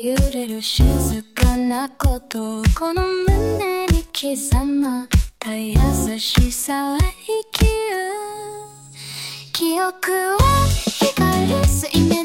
揺れる静かなことをこの胸に刻まった優しさは生きる。記憶は光る水面